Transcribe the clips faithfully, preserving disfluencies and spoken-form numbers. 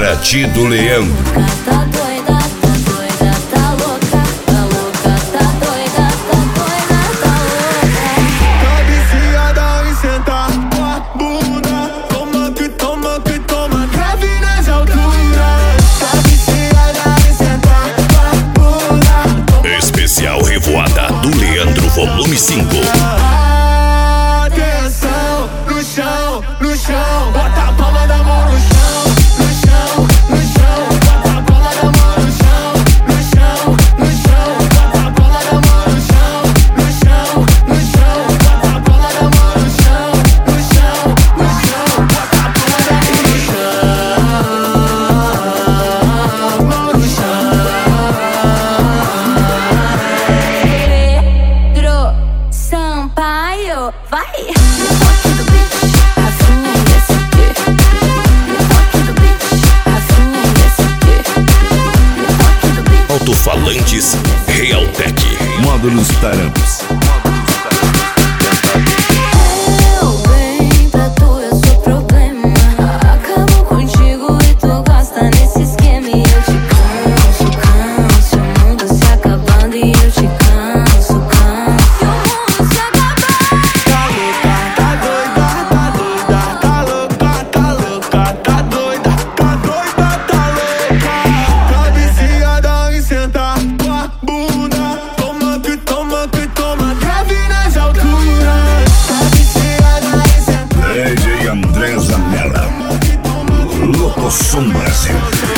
Paraty do Leandro. Tá doida, tá doida, tá louca, tá louca, tá doida, tá doida, tá louca. Tá viciada em sentar com a bunda. Toma que toma que toma, grave nas alturas. Tá viciada em sentar com a bunda. Especial Revoada do Leandro, volume cinco. Atenção, no chão, no chão, bota a palma da mão no chão, no chão, no chão, bota a palma da mão no chão, no chão, no chão, bota a palma da mão no chão, no chão, no chão, bota a palma da mão no chão, no chão, no chão, bota a palma da mão no chão, mão no chão. Pedro Sampaio, vai! Alto-falantes Realtek. Módulos Taramps. Eu bem pra tu, eu sou problema. Acabo contigo e tu gosta nesse esquema. E eu te canso, canso. O mundo se acabando e eu te canso, canso. E o mundo se acabando. Tá louca, tá doida, tá doida, tá louca, tá louca, tá doida, tá doida, tá louca. Tá viciada em sentar com a bunda. Toma que toma que toma, grave nas alturas. Tá viciada em sentar. D J André Zanella. Locosom Brasil.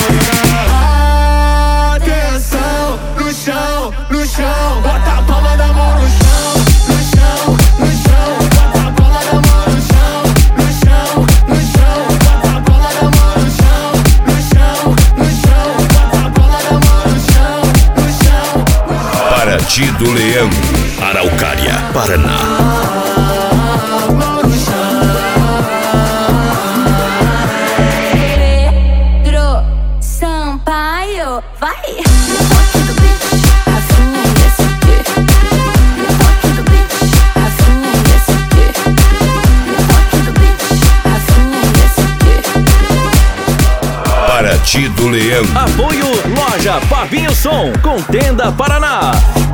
Atenção, no chão, no chão, bota a palma da mão no chão, no chão, no chão, bota a palma da mão no chão, no chão, no chão, bota a palma da mão no chão, no chão, no chão, bota a palma da mão no chão, no chão, no chão. Paraty do Leandro, Araucária, Paraná. Mão no chão. Pedro Sampaio, vai! Paraty do Leandro. Apoio Loja Fabinho Som, Contenda Paraná.